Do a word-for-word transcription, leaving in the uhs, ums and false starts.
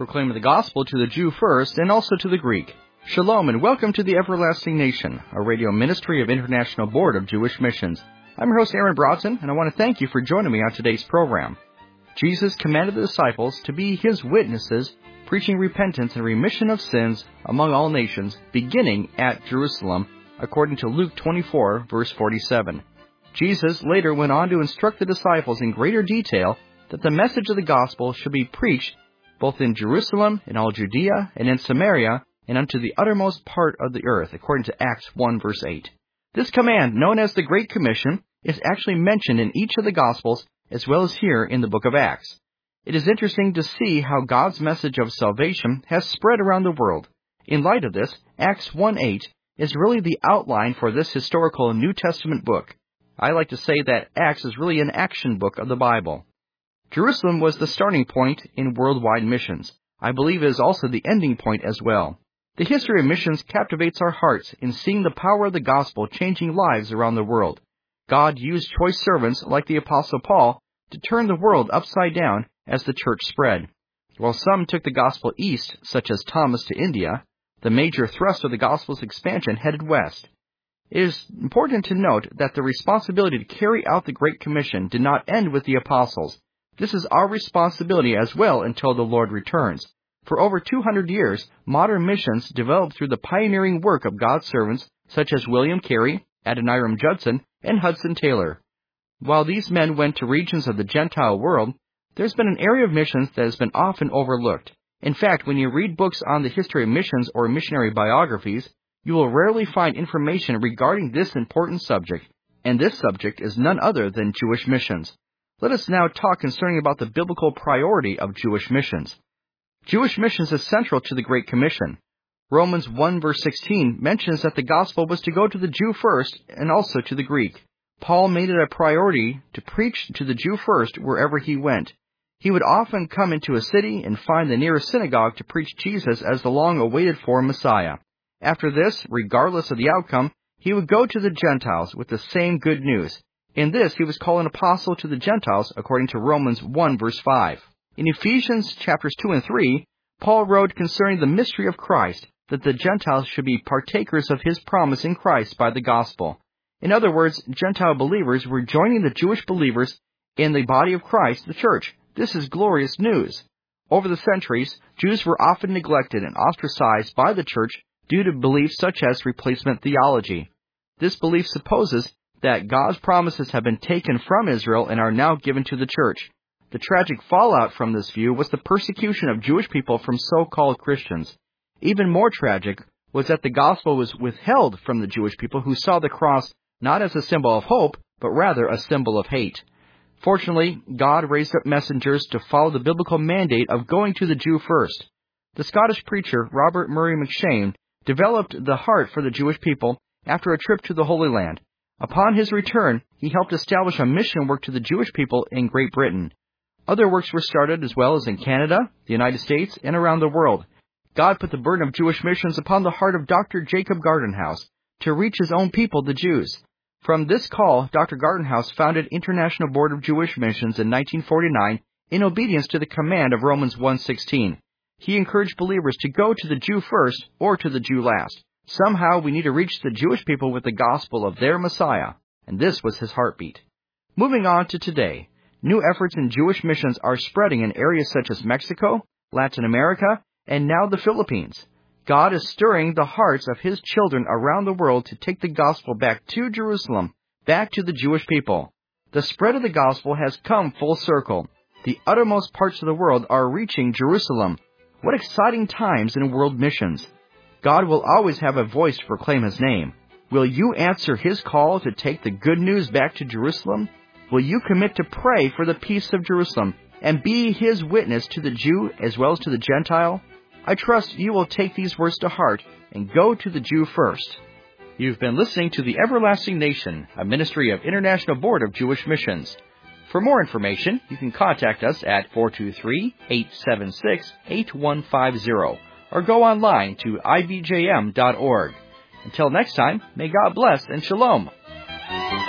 proclaiming the gospel to the Jew first and also to the Greek. Shalom and welcome to the Everlasting Nation, a radio ministry of International Board of Jewish Missions. I'm your host Aaron Broughton, and I want to thank you for joining me on today's program. Jesus commanded the disciples to be His witnesses, preaching repentance and remission of sins among all nations, beginning at Jerusalem, according to Luke twenty-four, verse forty-seven. Jesus later went on to instruct the disciples in greater detail that the message of the gospel should be preached both in Jerusalem, in all Judea, and in Samaria, and unto the uttermost part of the earth, according to Acts one, verse eight. This command, known as the Great Commission, is actually mentioned in each of the Gospels, as well as here in the book of Acts. It is interesting to see how God's message of salvation has spread around the world. In light of this, Acts one eight is really the outline for this historical New Testament book. I like to say that Acts is really an action book of the Bible. Jerusalem was the starting point in worldwide missions. I believe it is also the ending point as well. The history of missions captivates our hearts in seeing the power of the gospel changing lives around the world. God used choice servants like the Apostle Paul to turn the world upside down as the church spread. While some took the gospel east, such as Thomas to India, the major thrust of the gospel's expansion headed west. It is important to note that the responsibility to carry out the Great Commission did not end with the apostles. This is our responsibility as well until the Lord returns. For over two hundred years, modern missions developed through the pioneering work of God's servants such as William Carey, Adoniram Judson, and Hudson Taylor. While these men went to regions of the Gentile world, there's been an area of missions that has been often overlooked. In fact, when you read books on the history of missions or missionary biographies, you will rarely find information regarding this important subject, and this subject is none other than Jewish missions. Let us now talk concerning about the biblical priority of Jewish missions. Jewish missions is central to the Great Commission. Romans one verse sixteen mentions that the gospel was to go to the Jew first and also to the Greek. Paul made it a priority to preach to the Jew first wherever he went. He would often come into a city and find the nearest synagogue to preach Jesus as the long-awaited for Messiah. After this, regardless of the outcome, he would go to the Gentiles with the same good news. In this, he was called an apostle to the Gentiles, according to Romans one, verse five. In Ephesians chapters two and three, Paul wrote concerning the mystery of Christ, that the Gentiles should be partakers of his promise in Christ by the gospel. In other words, Gentile believers were joining the Jewish believers in the body of Christ, the church. This is glorious news. Over the centuries, Jews were often neglected and ostracized by the church due to beliefs such as replacement theology. This belief supposes that God's promises have been taken from Israel and are now given to the church. The tragic fallout from this view was the persecution of Jewish people from so-called Christians. Even more tragic was that the gospel was withheld from the Jewish people who saw the cross not as a symbol of hope, but rather a symbol of hate. Fortunately, God raised up messengers to follow the biblical mandate of going to the Jew first. The Scottish preacher Robert Murray McCheyne developed the heart for the Jewish people after a trip to the Holy Land. Upon his return, he helped establish a mission work to the Jewish people in Great Britain. Other works were started as well as in Canada, the United States, and around the world. God put the burden of Jewish missions upon the heart of Doctor Jacob Gardenhouse to reach his own people, the Jews. From this call, Doctor Gardenhouse founded International Board of Jewish Missions in nineteen forty-nine in obedience to the command of Romans one sixteen. He encouraged believers to go to the Jew first or to the Jew last. Somehow we need to reach the Jewish people with the gospel of their Messiah, and this was his heartbeat. Moving on to today, new efforts in Jewish missions are spreading in areas such as Mexico, Latin America, and now the Philippines. God is stirring the hearts of His children around the world to take the gospel back to Jerusalem, back to the Jewish people. The spread of the gospel has come full circle. The uttermost parts of the world are reaching Jerusalem. What exciting times in world missions! God will always have a voice to proclaim His name. Will you answer His call to take the good news back to Jerusalem? Will you commit to pray for the peace of Jerusalem and be His witness to the Jew as well as to the Gentile? I trust you will take these words to heart and go to the Jew first. You've been listening to the Everlasting Nation, a ministry of International Board of Jewish Missions. For more information, you can contact us at four two three, eight seven six, eight one five zero. Or go online to I B J M dot org. Until next time, may God bless and shalom.